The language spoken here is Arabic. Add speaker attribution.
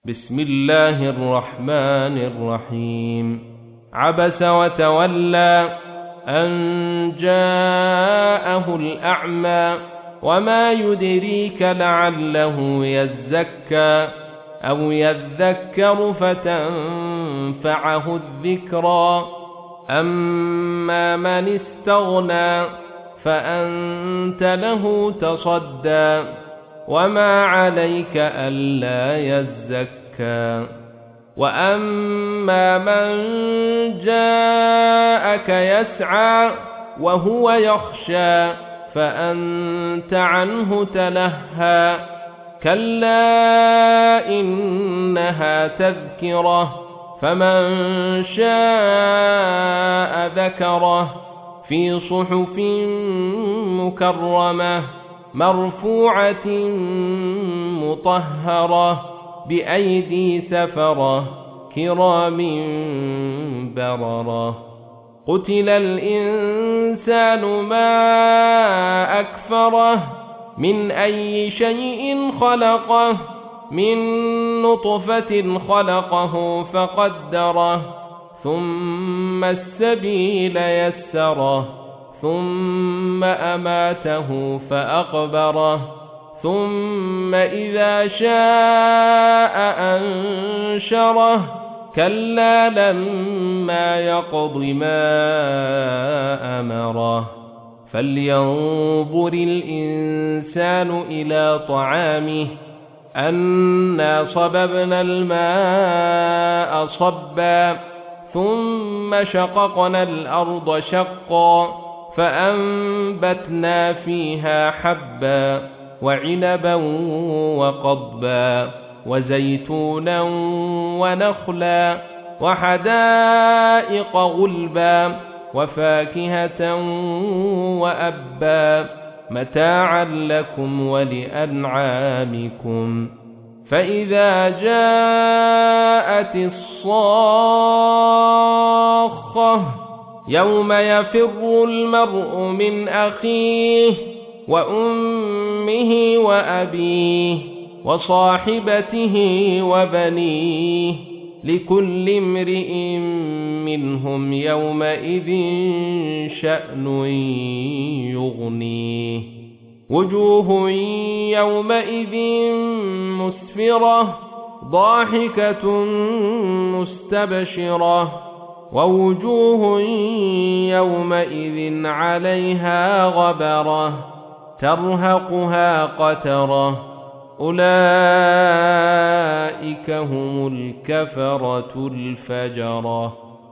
Speaker 1: بسم الله الرحمن الرحيم. عبس وتولى أن جاءه الأعمى وما يدريك لعله يزكى أو يذكر فتنفعه الذكرى أما من استغنى فأنت له تصدى وما عليك ألا يزكى وأما من جاءك يسعى وهو يخشى فأنت عنه تلهى كلا إنها تذكرة فمن شاء ذكره في صحف مكرمة مرفوعة مطهرة بأيدي سفرة كرام بررة. قتل الإنسان ما أكفره من أي شيء خلقه من نطفة خلقه فقدره ثم السبيل يسره ثم أماته فأقبره ثم إذا شاء أنشره كلا لما يقض ما أمره. فلينظر الإنسان إلى طعامه أنا صببنا الماء صبا ثم شققنا الأرض شقا فأنبتنا فيها حبا وعنبا وقضبا وزيتونا ونخلا وحدائق غلبا وفاكهة وأبا متاعا لكم ولأنعامكم. فإذا جاءت الصاخة يوم يفر المرء من أخيه وأمه وأبيه وصاحبته وبنيه لكل امرئ منهم يومئذ شأن يغنيه. وجوه يومئذ مسفرة ضاحكة مستبشرة ووجوه يومئذ عليها غبرة ترهقها قترة أولئك هم الكفرة الفجرة.